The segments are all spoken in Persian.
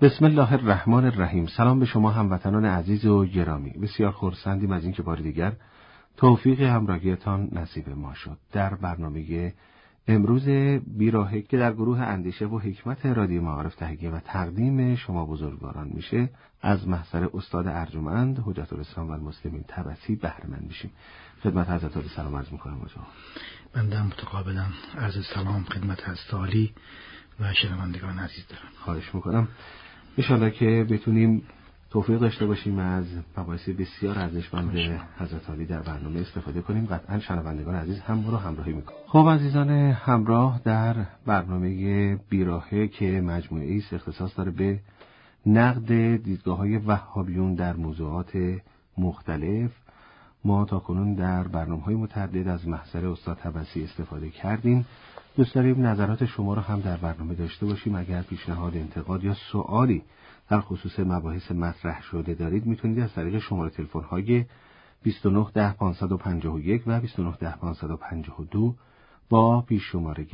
بسم الله الرحمن الرحیم. سلام به شما هموطنان عزیز و گرامی. بسیار خرسندیم از اینکه بار دیگر توفیق همراهیتان نصیب ما شد. در برنامه امروز بیراهه که در گروه اندیشه و حکمت رادیو معارف تهیه و تقدیم شما بزرگواران میشه، از محضر استاد ارجمند حجت الاسلام و المسلمین طبسی بهره مند میشیم. خدمت حضرت عالی سلام عرض میکنم. بنده هم متقابلا عرض سلام خدمت حضرت عالی و شنوندگان عزیز دارم. خواهش میکنم. انشاءالله که بتونیم توفیق داشته باشیم از مباحث بسیار ارزشمند حضرت عالی در برنامه استفاده کنیم. قطعا شنوندگان عزیز هم ما رو همراهی میکنن. خب عزیزان همراه، در برنامه بیراهه که مجموعه‌ای است اختصاص داره به نقد دیدگاه‌های وهابیون در موضوعات مختلف، ما تاکنون در برنامه‌های متعدد از محضر استاد طبسی استفاده کردیم. دوست داریم نظرات شما رو هم در برنامه داشته باشیم. اگر پیشنهاد، انتقاد یا سوالی در خصوص مباحث مطرح شده دارید، میتونید از طریق شماره تلفن‌های 29 10 551 و 29 10 552 با پیش شماره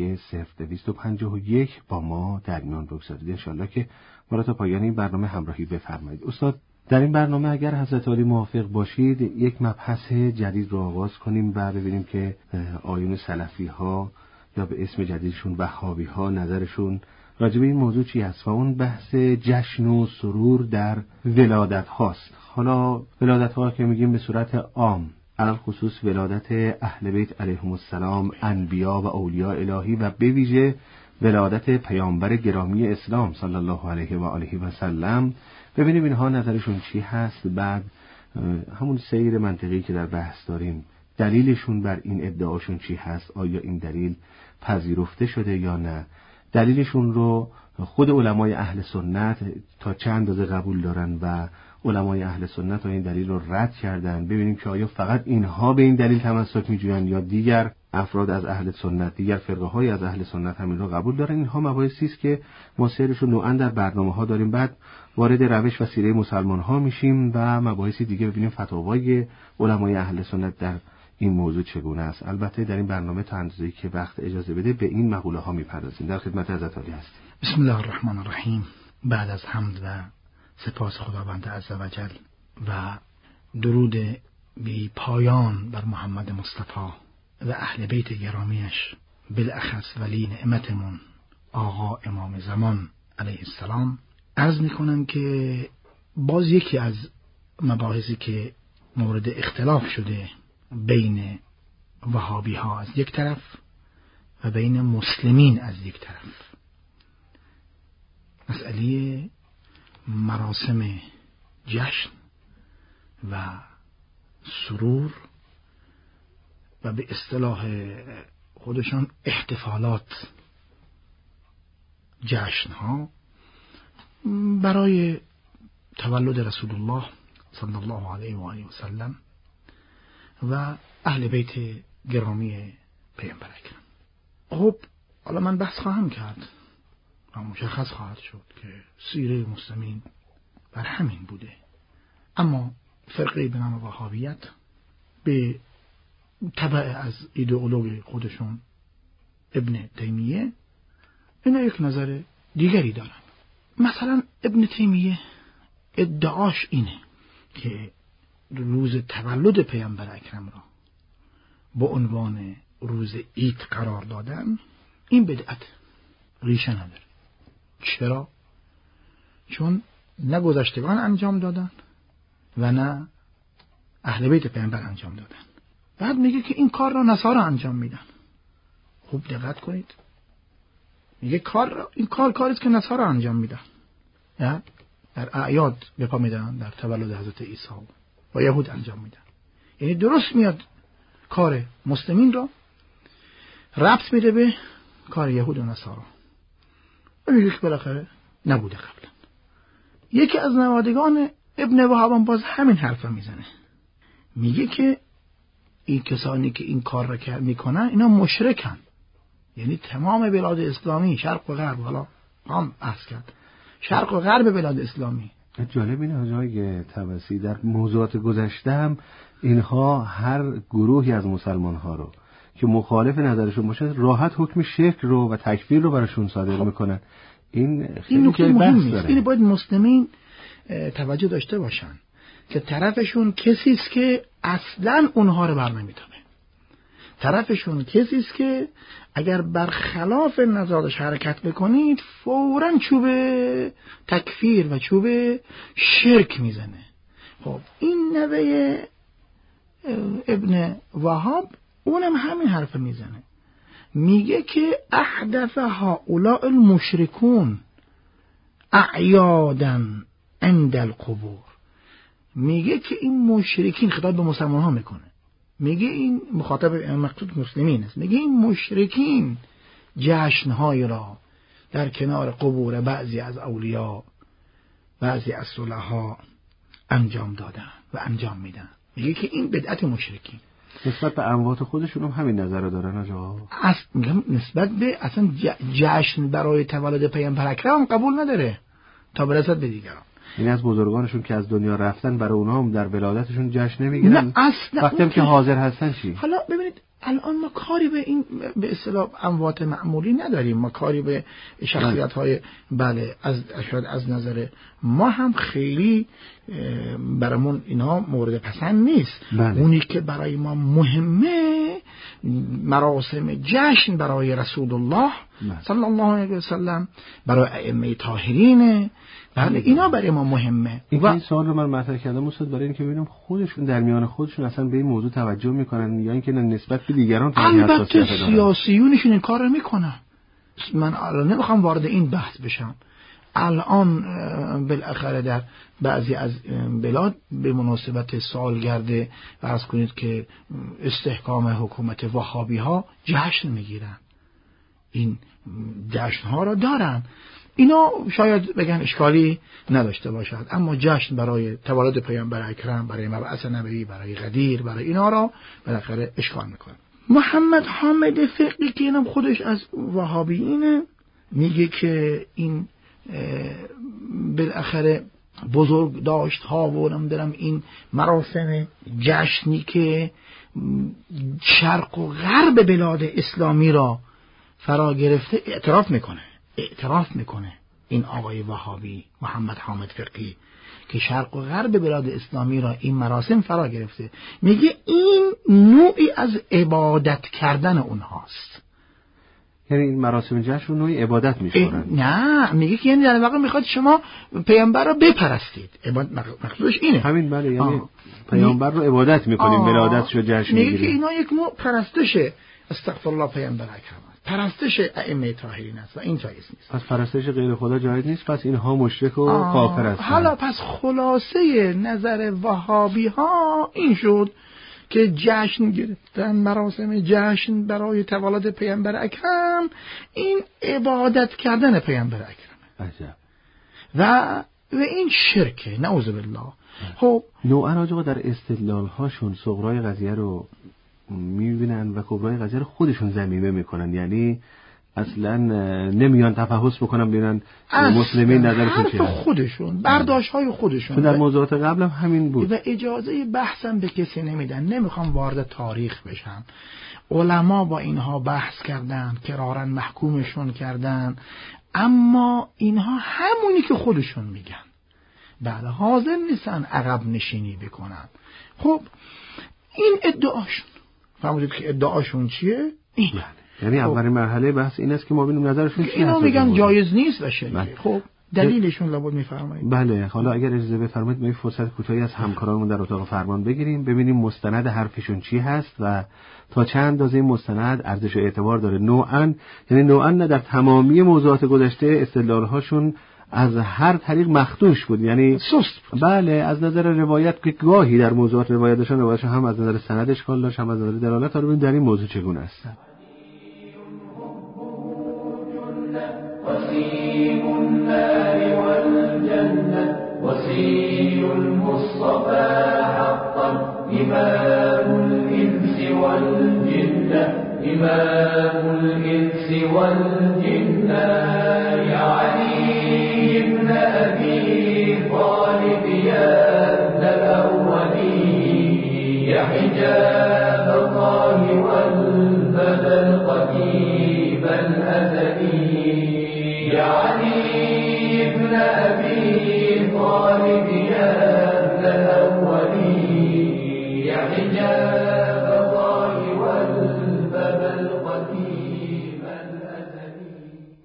0251 با ما در میان بگذارید. انشالله که ما را تا پایان این برنامه همراهی بفرمایید. استاد، در این برنامه اگر حضرت عالی موافق باشید یک مبحث جدید رو آغاز کنیم و ببینیم که آیون سلفی ها یا به اسم جدیدشون وهابی ها نظرشون راجع به این موضوع چی هست و اون بحث جشن و سرور در ولادت هاست. حالا ولادت ها که میگیم به صورت عام، علل خصوص ولادت اهل بیت علیهم السلام، انبیا و اولیاء الهی و به ویژه ولادت پیامبر گرامی اسلام صلی الله علیه و آله و سلم، ببینیم اینها نظرشون چی هست. بعد همون سیر منطقی که در بحث داریم، دلیلشون بر این ادعاشون چی هست، آیا این دلیل پذیرفته شده یا نه، دلیلشون رو خود علمای اهل سنت تا چند اندازه قبول دارن و علمای اهل سنت این دلیل رو رد کردن. ببینیم که آیا فقط اینها به این دلیل تمسک می‌جوین یا دیگر افراد از اهل سنت، دیگر فرقه‌های از اهل سنت هم این رو قبول دارن. اینها مباحثی است که ما سیرش رو نوعاً در برنامه‌ها داریم. بعد وارد روش و سیره مسلمان‌ها میشیم و مباحثی دیگه ببینیم فتاوای علمای اهل سنت در این موضوع چگونه است. البته در این برنامه تا اندازه‌ای که وقت اجازه بده به این مقوله ها میپردازیم. در خدمت حضرت عالی هستیم. بسم الله الرحمن الرحیم. بعد از حمد و سپاس خداوند عزوجل و درود بی پایان بر محمد مصطفی و اهل بیت گرامیش، بالاخص ولی نعمتمون آقا امام زمان علیه السلام، عرض میکنم که باز یکی از مباحثی که مورد اختلاف شده بین وهابی ها از یک طرف و بین مسلمین از یک طرف، مسئله مراسم جشن و سرور و به اصطلاح خودشان احتفالات، جشن ها برای تولد رسول الله صلی الله علیه و آله و سلم و اهل بیت گرامی پیامبر اکرم. خب حالا من بحث خواهم کرد و مشخص خواهد شد که سیره مسلمین بر همین بوده، اما فرقه به نام وهابیت به تبع از ایدئولوژی خودشون ابن تیمیه اینا یک نظر دیگری دارن. مثلا ابن تیمیه ادعاش اینه که روز تولد پیامبر اکرم را با عنوان روز عید قرار دادن، این بدعت ریشه نداره. چرا؟ چون نه گذشتگان انجام دادن و نه اهل بیت پیامبر انجام دادن. بعد میگه که این کار را نصارا انجام میدن. خوب دقت کنید، میگه این کاری است که نصارا انجام میدن، نه در اعیاد به پا میدن، در تولد حضرت عیسی و یهود انجام میدن. یعنی درست میاد کار مسلمین را ربط میده به کار یهود و نصارا و میگه که بالاخره نبوده قبلا. یکی از نوادگان ابن وهاب باز همین حرف میزنه، میگه که این کسانی که این کار را میکنن اینا مشرکن. یعنی تمام بلاد اسلامی، شرق و غرب، حالا هم بحث کرد شرق و غرب بلاد اسلامی. جالب اینه حاجی طبسی در موضوعات گذشته هم اینها هر گروهی از مسلمان ها رو که مخالف نظرشون باشه راحت حکم شرک رو و تکفیر رو براشون صادر میکنن. این نکته مهمی است. این باید مسلمین توجه داشته باشن که طرفشون کسی است که اصلا اونها رو بر نمی‌داره. طرفشون کسی است که اگر برخلاف نظرش حرکت بکنید فوراً چوب تکفیر و چوب شرک میزنه. خب این نوه ابن وهاب اونم همین حرف میزنه، میگه که احدث هؤلاء المشركون اعیادا عند القبور. میگه که این مشرکین، خطاب به مسلمان ها میکنه، میگه این مخاطب مقصود مسلمین است، میگه این مشرکین جشنهای را در کنار قبور بعضی از اولیاء، بعضی از صلحا انجام دادن و انجام میدن. میگه که این بدعت مشرکین. نسبت به اموات خودشون هم همین نظر رو دارن آجا؟ میگم نسبت به اصلا جشن برای تولد پیامبر اکرم قبول نداره تا برسد به دیگران. این از بزرگانشون که از دنیا رفتن برای اونها هم در ولادتشون جشن نمیگیرن؟ نه اصلا. وقتی که حاضر هستن چی؟ حالا ببینید الان ما کاری به این به اصطلاح اموات معمولی نداریم، ما کاری به شخصیت های بله از نظر ما هم خیلی برامون اینا مورد پسند نیست. بله. اونی که برای ما مهمه مراسم جشن برای رسول الله صلی الله علیه و سلم، برای ائمه طاهرین، بله اینا برای ما مهمه. این سوال رو من مطرح کردم استاد برای اینکه ببینم خودشون در میان خودشون اصلا به این موضوع توجه میکنن یا اینکه نسبت به دیگران البته سیاسیونشون این کار رو میکنن. من الان نمیخوام وارد این بحث بشم. الان بالاخره در بعضی از بلاد به مناسبت سالگرد فرض کنید که استحکام حکومت وهابی ها جشن میگیرن، این جشن ها را دارن. اینا شاید بگن اشکالی نداشته باشد، اما جشن برای تولد پیامبر اکرم، برای مبعث نبوی، برای غدیر، برای اینا را بالاخره اشکال میکنه. محمد حامد فقی که اینم خودش از وهابیینه میگه که این بالاخره بزرگ داشت ها و نمیدونم این مراسم جشنی که شرق و غرب بلاد اسلامی را فرا گرفته اعتراف میکنه این آقای وهابی محمد حامد فقی که شرق و غرب بلاد اسلامی را این مراسم فرا گرفته. میگه این نوعی از عبادت کردن اونهاست. یعنی این مراسم جشن نوعی عبادت میشورن؟ نه، میگه که یعنی در واقع میخواد شما پیامبر رو بپرستید. مقصودش اینه. همین بله، یعنی پیامبر رو عبادت میکنیم، ولادتش رو جشن میگیریم. میگه که اینا یک نوع پرستشه. استغفر الله پیامبر اکرم، پرستش ائمه طاهرین است و این جایز نیست. پس پرستش غیر خدا جایز نیست، پس اینها مشرک و کافر هستند. حالا پس خلاصه نظر وهابی ها این شد که جشن گرفتن، مراسم جشن برای تولد پیامبر اکرم، این عبادت کردن پیامبر اکرم عجب. و این شرکه، نعوذ بالله. خب نوعا آقا در استدلال هاشون صغرای قضیه رو میبینن و کبرای قضیه رو خودشون ضمیمه میکنن، یعنی اصلا نمیان تفحص بکنن ببینن مسلمین نظرشون چیه، خودشون برداشت های خودشون. در موضوعات قبل هم همین بود و اجازه بحثم به کسی نمیدن. نمیخوام وارد تاریخ بشم. علما با اینها بحث کردن، قرارن محکومشون کردن، اما اینها همونی که خودشون میگن، بله حاضر نیستن عقب نشینی بکنن. خب این ادعاشون، فهمیدید که ادعاشون چیه؟ این یعنی اولین مرحله بحث این است که ما ببینیم نظرشون چیه. اینا میگن جایز نیست باشه. خب دلیلشون لابد میفرمایید. بله، حالا اگر اجازه بفرمایید ما این فرصت کوتاهی از همکارانمون در اتاق فرمان بگیریم، ببینیم مستند حرفشون چی هست و تا چند اندازه این مستند ارزش و اعتبار داره. نوعاً نه در تمامی موضوعات گذشته استدلال‌هاشون از هر طریق مخدوش بود، یعنی سست بود. بله، از نظر روایت که گاهی در موضوعات روایتشون هم از نظر سند اشکال داشت، هم از نظر دلالت. رو ببینیم در این موضوع چگونه است. وسيم النار والجنة وسي المصطفى حقا إمام الإنس والجنة إمام الإنس والجنة يا علي بن أبي طالب يا ابن الأولين يا حجاب الله والبدى القديم الأزلي يا علي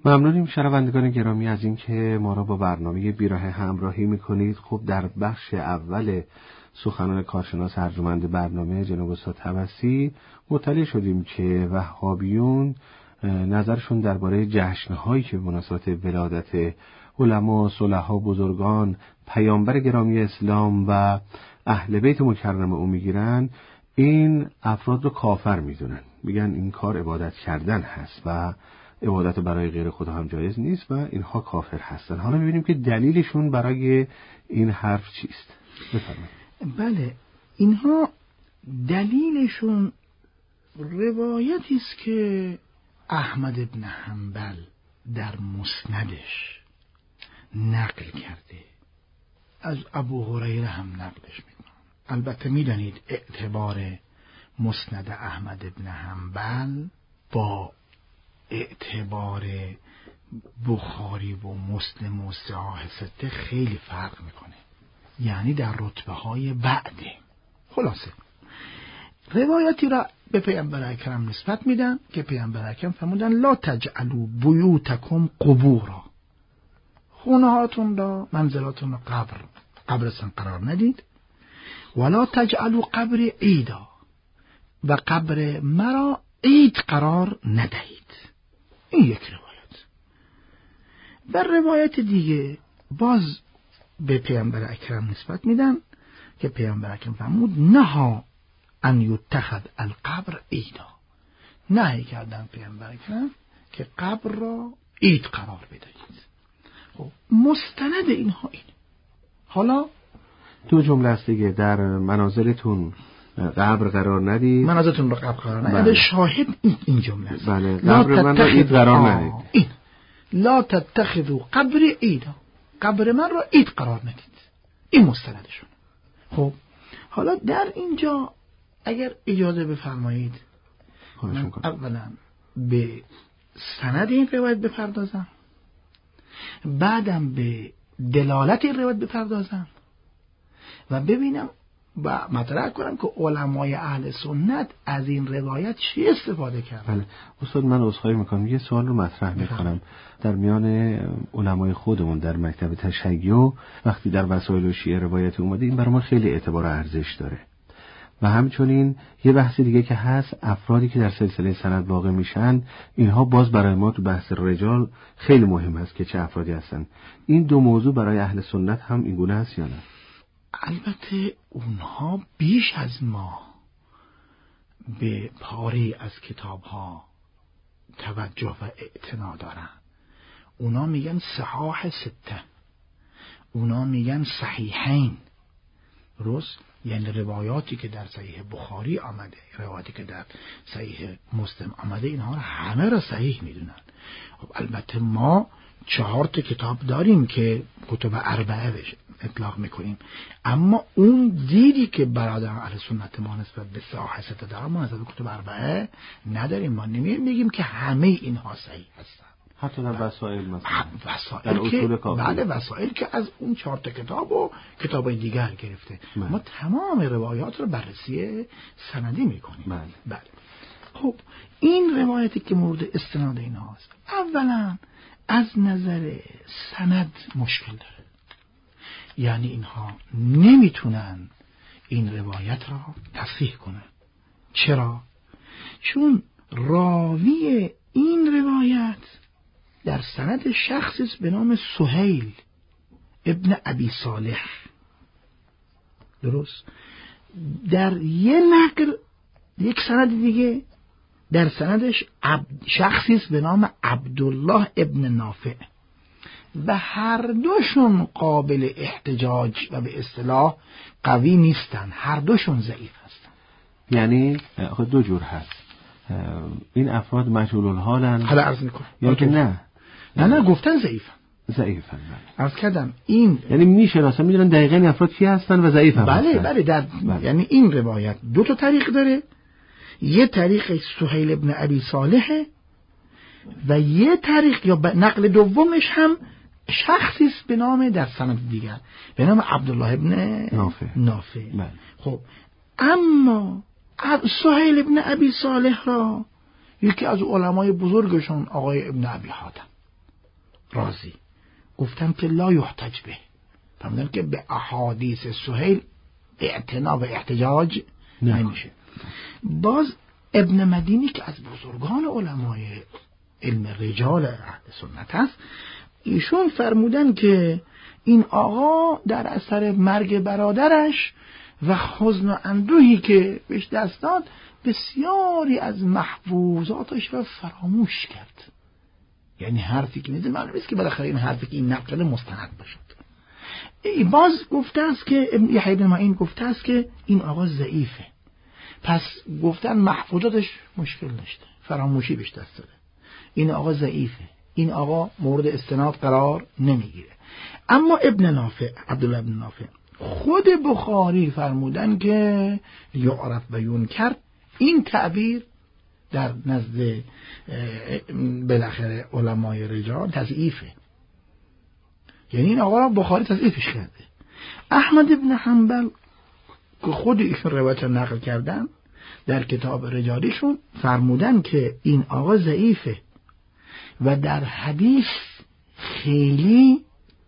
ممنونیم شنوندگان گرامی از اینکه ما را با برنامه بیراه همراهی میکنید. خب در بخش اول سخنان کارشناس ارجمند برنامه جناب استاد طبسی مطلع شدیم که وهابیون نظرشون درباره جشن‌هایی که به مناسبت ولادت علما، صلحا، بزرگان، پیامبر گرامی اسلام و اهل بیت مکرم او میگیرن، این افراد رو کافر میدونن، میگن این کار عبادت کردن هست و عبادت برای غیر خدا هم جایز نیست و اینها کافر هستن. حالا میبینیم که دلیلشون برای این حرف چیست؟ بفرمایید. بله، اینها دلیلشون روایتی است که احمد ابن حنبل در مسندش نقل کرده، از ابو هریره هم نقلش میکنه. البته میدانید اعتبار مسند احمد ابن حنبل با اعتبار بخاری و مسلم و صحاح سته خیلی فرق میکنه، یعنی در رتبه های بعده. خلاصه روایتی را به پیامبر اکرم نسبت میدن که پیامبر اکرم فرمودن لا تجعلوا بیوتکم قبورا، خونه هاتون را، منزلاتون را قبرستان قرار ندید. ولا تجعلوا قبر عیدا، و قبر مرا عید قرار ندهید. این یک روایت. و روایت دیگه باز به پیامبر اکرم نسبت میدن که پیامبر اکرم فرمود نها ان یتخذ القبر عیدا، نهی کردن پیامبر اکرم که قبر را عید قرار بدهید. خب مستند اینها اینه. حالا دو جمله است دیگه، در منازلتون قبر قرار ندید، منازلتون رو قبر قرار ندید. بله. شاهد این جمله است. بله. قبر من را عید قرار ندید. این لا تتخذوا قبر عیدا، قبر من را عید قرار ندید. این مستندشون. خب حالا در اینجا اگر اجازه بفرمایید من اولا به سند این روایت بپردازم، بعدم به دلالت این روایت بپردازم و ببینم و مطرح کنم که علمای اهل سنت از این روایت چی استفاده کردن. بله استاد، من عذرخواهی میکنم، یه سوال رو مطرح میکنم. در میان علمای خودمون در مکتب تشیع وقتی در وسایل شیعه روایت اومده، این برای ما خیلی اعتبار و ارزش داره. و همچنین یه بحث دیگه که هست، افرادی که در سلسله سند واقع میشن، اینها باز برای ما تو بحث رجال خیلی مهم هست که چه افرادی هستن. این دو موضوع برای اهل سنت هم این گونه هست یا نه؟ البته اونها بیش از ما به پاره از کتاب‌ها توجه و اعتنا دارن. اونا میگن صحاح سته، اونا میگن صحیحین، درست؟ یعنی روایاتی که در صحیح بخاری آمده، روایاتی که در صحیح مسلم آمده، اینها رو همه را صحیح میدونن. خب البته ما 4 کتاب داریم که کتب اربعه بشه اطلاق میکنیم، اما اون دیدی که برادران اهل سنت ما نسبت به صحاح سته دارن ما نسبت به کتب اربعه نداریم. ما نمیگیم که همه اینها صحیح هستن. حتی در وسائل مثلا وسائل که بله، وسائل که از اون 4 کتاب و کتابای دیگر گرفته. ما تمام روایات رو بررسی سندی میکنیم. بله. خب این روایتی که مورد استناد اینهاست، اولا از نظر سند مشکل داره، یعنی اینها نمیتونن این روایت را تصحیح کنن. چرا؟ چون راوی این روایت در سند شخصی است به نام سهیل ابن ابی صالح، درست؟ در یه نقل یک سند دیگه در سندش شخصی است به نام عبدالله ابن نافع و هر دوشون قابل احتجاج و به اصطلاح قوی نیستن، هر دوشون ضعیف هستن. یعنی خود دو جور هست، این افراد مجهول الحالن حالا عرض میکنم یا که نه گفتن ضعیفن. عرض کردم این یعنی میشناسن، میدونن دقیقاً این افراد کی هستن و ضعیف هم بله. یعنی این روایت 2 طریق داره، یه طریق سهیل ابن ابی صالح و یه طریق یا نقل دومش هم شخصی است به نام در سند دیگر به نام عبدالله ابن نافع. خب اما سهیل ابن ابی صالح را یکی از علمای بزرگشون آقای ابن ابی حاتم رازی گفتن که لا یحتج به، فهمیدن که به احادیث سهیل اعتنا و احتجاج نمیشه. باز ابن مدینی که از بزرگان علمای علم رجال اهل سنت است، ایشون فرمودن که این آقا در اثر مرگ برادرش و حزن و اندوهی که بهش دست داد بسیاری از محفوظاتش را فراموش کرد. یعنی حرفی که میزه معلوم است که بالاخره این حرفی که این نقل مستند باشد. باز گفته است که یحیی بن معین گفته است که این آقا ضعیفه، پس گفتن محفوظاتش مشکل نشده، فراموشی بهش دست داده، این آقا ضعیفه، این آقا مورد استناد قرار نمیگیره. اما ابن نافع، عبدالله ابن نافع، خود بخاری فرمودن که یعرف و ینکر، این تعبیر در نزد بالاخره علمای رجال تضعیفه، یعنی این آقا را بخاری تضعیفش کرده. احمد ابن حنبل که خود ایشون روایت نقل کردن در کتاب رجالیشون فرمودن که این آقا ضعیفه و در حدیث خیلی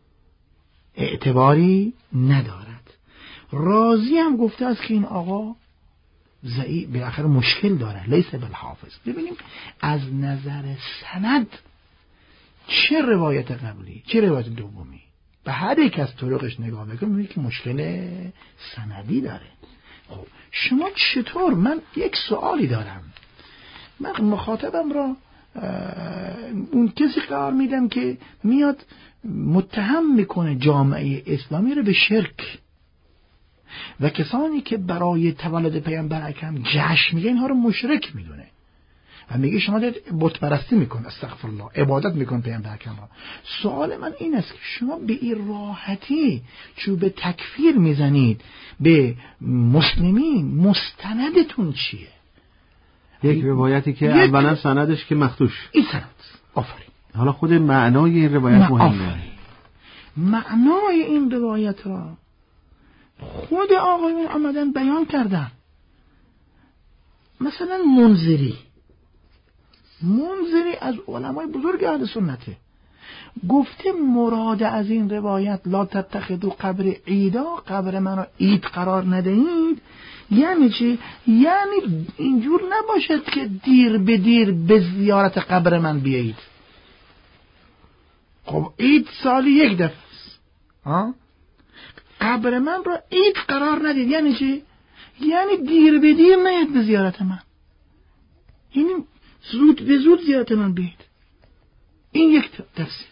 اعتباری ندارد. رازی هم گفته است که این آقا ضعیف بالاخره مشکل داره، لیس بالحافظ. ببینیم از نظر سند چه روایت قبلی چه روایت دومی به هر یک از طرقش نگاه بکنیم می‌بینید که مشکل سندی داره. خب شما چطور، من یک سوالی دارم، من مخاطبم را اون کسی قرار میدم که میاد متهم میکنه جامعه اسلامی رو به شرک و کسانی که برای تولد پیامبر اکرم جشن میگه اینها رو مشرک میدونه و میگه شما دارید بت پرستی میکن، استغفر الله، عبادت میکن پیامبر اکرم را. سوال من این است که شما به این راحتی چوب تکفیر میزنید به مسلمین، مستندتون چیه؟ یک روایتی که اولا سندش که مخدوش، این سند. آفرین. حالا خود معنای این روایت مهمه. معنای این روایت را خود آقایون آمدن بیان کردن. مثلا منذری از علمای بزرگ اهل سنته گفته مراد از این روایت لا تتخذوا قبر عیدا، قبر من را عید قرار ندهید، یعنی چی؟ یعنی اینجور نباشد که دیر به دیر به زیارت قبر من بیایید. خب عید سالی یک دفعه است، قبر من را عید قرار ندید یعنی چی؟ یعنی دیر به دیر نیاد به زیارت من، یعنی زود به زود زیارت من بیایید. این یک تفسیر.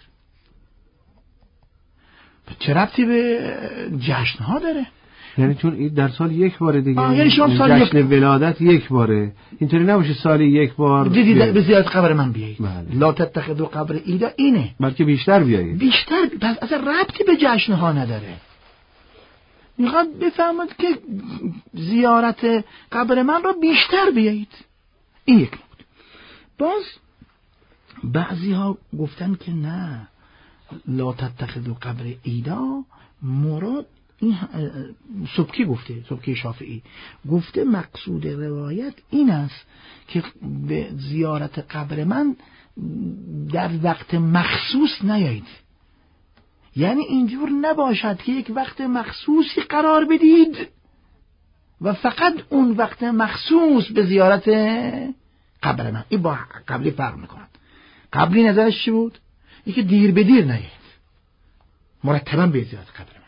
چه ربطی به جشنها داره؟ یعنی چون این در سال یک باره دیگه، یعنی شما سال جشن ولادت یک باره، اینطوری نباشه سالی یک بار به زیارت قبر من بیایید. بله. لا تتخذوا قبر عیدا اینه، بلکه بیشتر بیایید. بیشتر، پس اصلا ربطی به جشنها نداره. میخواد بفهمد که زیارت قبر من را بیشتر بیایید. این یک نکته. باز بعضی ها گفتن که نه، لا تتخذوا قبر عیدا مراد این سبکی گفته، سبکی شافعی گفته مقصود روایت این است که به زیارت قبر من در وقت مخصوص نیایید، یعنی اینجور نباشد که یک وقت مخصوصی قرار بدید و فقط اون وقت مخصوص به زیارت قبر من. این با قبلی فرق میکنند. قبلی نظرش چی بود؟ یکی دیر به دیر نیایید، مرتبا به زیارت قبر من.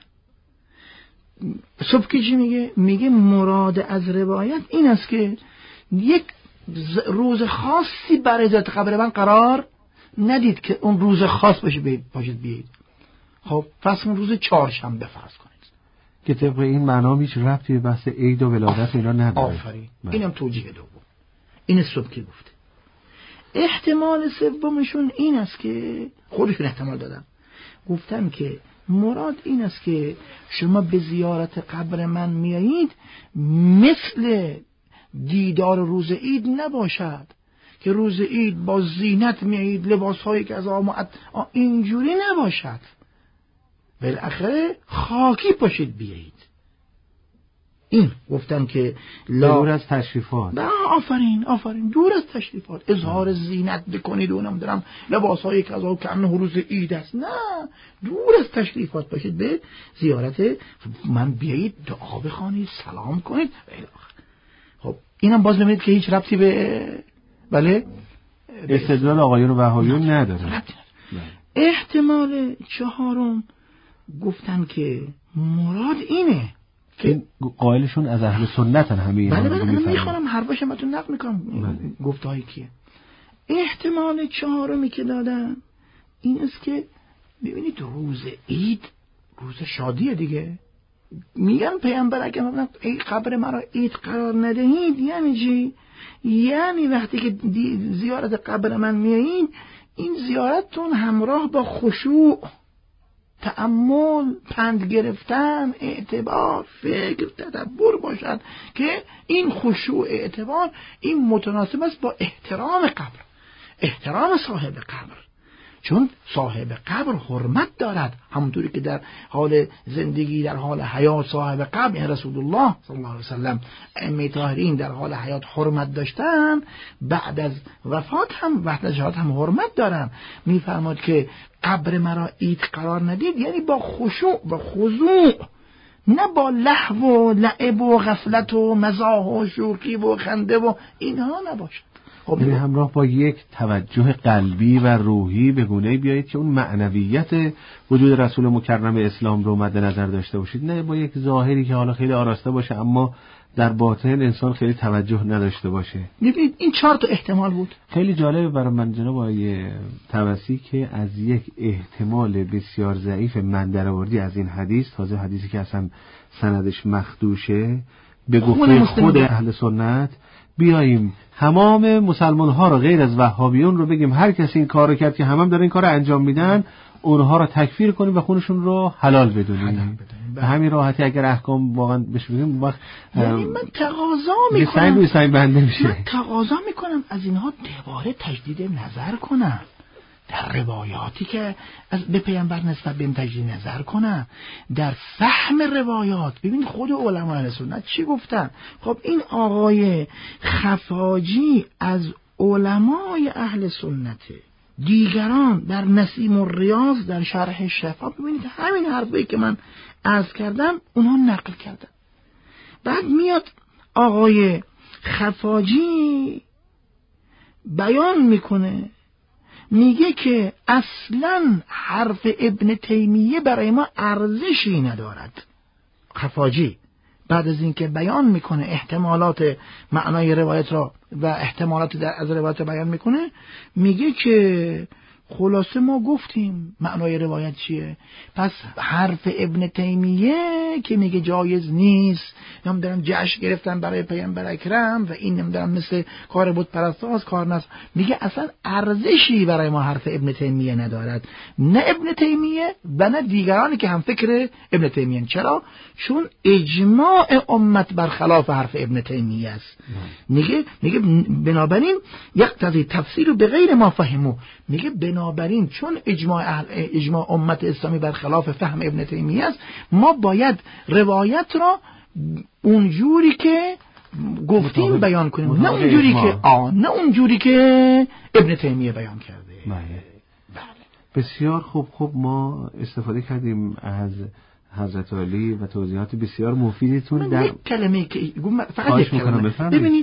سبکی چی میگه؟ میگه مراد از روایت این است که یک روز خاصی برای زیارت قبر من قرار ندید که اون روز خاص باشید بیایید. خب پس اون روز چهارشنبه فرض کنید که طبق این معنا هیچ ربطی به بحث عید و ولادت اینا نداره. آفرین. اینم توجیه دوم. این سبکی گفته. احتمال سومشون این است که خودشون احتمال دادن، گفتن که مراد این است که شما به زیارت قبر من میایید مثل دیدار روز عید نباشد که روز عید با زینت میایید، لباسهایی که از اینجوری نباشد، بالاخره خاکی پاشید بیایید. این گفتن که دور از تشریفات. آفرین دور از تشریفات، اظهار زینت بکنید و نمیدونم لباسهای کذا که انه روز عید است، نه، دور از تشریفات باشید، به زیارت من بیایید، دعا بخوانید، سلام کنید. خب اینم باز نمیدید که هیچ ربطی به استدلال آقایون وهابیون نداره. احتمال چهارم گفتن که مراد اینه که قائلشون از اهل سنتن همین. بله میخوام حرفش بهتون نقل میکنم گفتهایی که احتمال چهارمی که دادن این است که ببینید روز عید روز شادیه دیگه، میگن پیامبر اگه ای قبر مرا عید قرار ندهید یعنی چی؟ یعنی وقتی که زیارت قبر من میایین، این زیارتتون همراه با خشوع، تأمل، پند گرفتن، اعتبار، فکر، تدبر باشد که این خشوع اعتبار این متناسب است با احترام قبر، احترام صاحب قبر، چون صاحب قبر حرمت دارد، همونطوری که در حال زندگی در حال حیات صاحب قبر یعنی رسول الله صلی الله علیه وسلم ائمه طاهرین در حال حیات حرمت داشتن، بعد از وفات هم بعد از شهادت هم حرمت دارن. میفرماد که قبر مرا عید قرار ندید یعنی با خشوع و خضوع، نه با لهو و لعب و غفلت و مزاح و شوخی و خنده و اینها نباشه. یعنی همراه با یک توجه قلبی و روحی به گونه‌ای بیایید که اون معنویت وجود رسول مکرم اسلام رو مد نظر داشته باشید، نه با یک ظاهری که حالا خیلی آراسته باشه اما در باطن انسان خیلی توجه نداشته باشه. ببینید این 4 تا احتمال بود. خیلی جالبه برای من جناب آقای توسی که از یک احتمال بسیار ضعیف من درآوردی از این حدیث، تازه حدیثی که اصلا سندش مخدوشه، به گفته خود اهل سنت بیاییم تمام مسلمان ها رو غیر از وهابیون رو بگیم هر کسی این کارو کرد که هم داره این کارو انجام میدن، اونها رو تکفیر کنیم و خونشون رو حلال بدونیم. به همین راحتی اگر احکام واقعا بشه بگیم وقت یعنی من تقاضا میکنم بنده میشه. من تقاضا میکنم از اینها دوباره تجدید نظر کنم در روایاتی که از به پیامبر نسبت به تجدید نظر کنم، در فهم روایات. ببین خود علماء اهل سنت چی گفتن. خب این آقای خفاجی از علمای اهل سنته، دیگران در نسیم الریاض در شرح شفا ببینید همین حرفی که من عرض کردم اونها نقل کردن. بعد میاد آقای خفاجی بیان میکنه، میگه که اصلا حرف ابن تیمیه برای ما ارزشی ندارد. خفاجی بعد از اینکه بیان میکنه احتمالات معنای روایت را و احتمالات از روایت بیان میکنه، میگه که خلاصه ما گفتیم معنای روایت چیه، پس حرف ابن تیمیه که میگه جایز نیست، نمیدونم جشن گرفتن برای پیامبر اکرم و این نمیدونم مثل کار بت پرستاست کار نست، میگه اصلا ارزشی برای ما حرف ابن تیمیه ندارد، نه ابن تیمیه و نه دیگرانی که هم فکر ابن تیمیه. چرا؟ چون اجماع امت برخلاف حرف ابن تیمیه است. میگه بنابراین یقتضی تفسیر به غیر ما فهمو، میگه بنابراین چون اجماع امت اسلامی برخلاف فهم ابن تیمیه است، ما باید روایت را اونجوری که گفتیم بیان کنیم، نه اونجوری که ابن تیمیه بیان کرده. بله. بسیار خوب. ما استفاده کردیم از حضرت علی و توضیحات بسیار مفیدتون. در یک کلمه که فقط یک کلمه ببینید،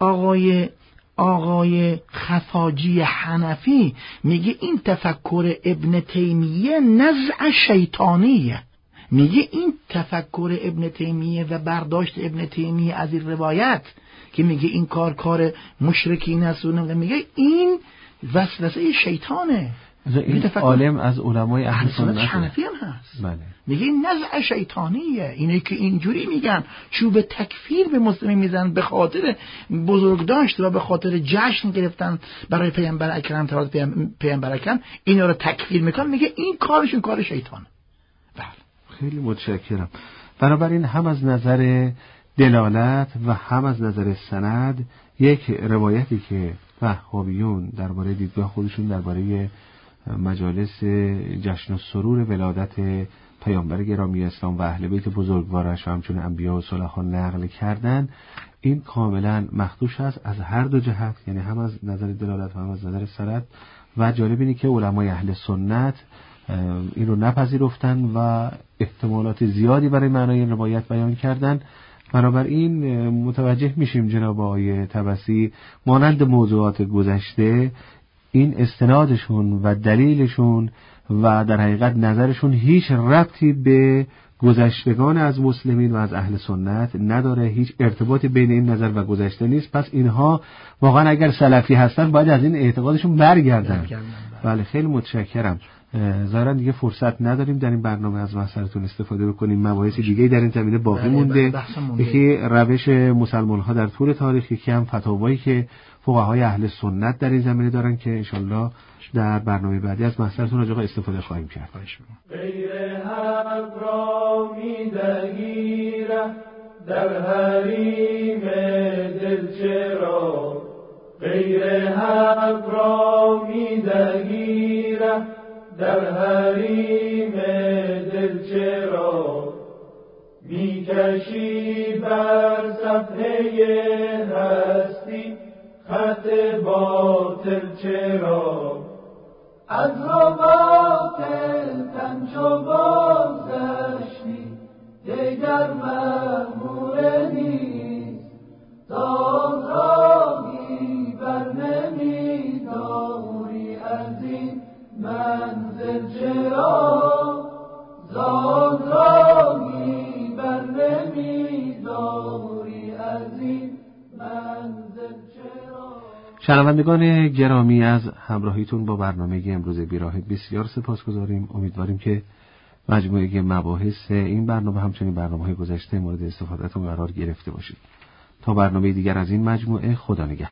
آقای خفاجی حنفی میگه این تفکر ابن تیمیه نزع شیطانیه، میگه این تفکر ابن تیمیه و برداشت ابن تیمیه از این روایت که میگه این کار مشرکین است و میگه این وسوسه شیطانه. این عالم از علمای اهل سنت حنفی هم هست. بله. میگه این نزع شیطانیه، اینه که اینجوری میگن چوب تکفیر به مسلمین میزنن به خاطر بزرگداشت و به خاطر جشن گرفتن برای پیامبر اکرم، تولد پیامبر اکرم اینا رو تکفیر میکنن، میگه این کارشون کار شیطانه. بله. خیلی متشکرم. بنابراین هم از نظر دلالت و هم از نظر سند یک روایتی که وهابیون درباره دیدگاه خودشون درباره مجالس جشن و سرور ولادت پیامبر گرامی اسلام و اهل بیت بزرگوارش و همچنین انبیا و صلحا نقل کردن، این کاملا مخدوش است از هر دو جهت، یعنی هم از نظر دلالت و هم از نظر سند. و جالب اینه که علمای اهل سنت این رو نپذیرفتن و احتمالات زیادی برای معنای این روایت بیان کردن. بنابراین متوجه میشیم جناب آقای طبسی مانند موضوعات گذشته این استنادشون و دلیلشون و در حقیقت نظرشون هیچ ربطی به گذشتگان از مسلمین و از اهل سنت نداره، هیچ ارتباطی بین این نظر و گذشته نیست. پس اینها واقعا اگر سلفی هستن باید از این اعتقادشون برگردن. بله خیلی متشکرم. ظاهرا دیگه فرصت نداریم در این برنامه از محضرتون استفاده بکنیم. مباحث دیگه در این زمینه باقی مونده. یکی روش مسلمان ها در طول تاریخ، یکی هم فتاوایی که فقهای اهل سنت در این زمینه دارن که انشالله در برنامه بعدی از محضرتون راجع به استفاده خواهیم کرد. غیر حق را می‌دهی در حریم دل چرا، غیر حق را می‌دهی در حریم دل چرا، می‌کشی بر صفحه هستی خط باطل چرا، از را باطل تن چو بازشتی دیگر مأمور نیست، داد راهی بر نمی داری از این منزل چرا، زاد راهی بر نمی داری از این منزل چرا. شنوندگان گرامی از همراهیتون با برنامه امروز بیراه بسیار سپاسگزاریم. امیدواریم که مجموعه مباحث این برنامه همچنین برنامه‌های گذشته مورد استفادهتون قرار گرفته باشید. تا برنامه دیگر از این مجموعه، خدا نگهدار.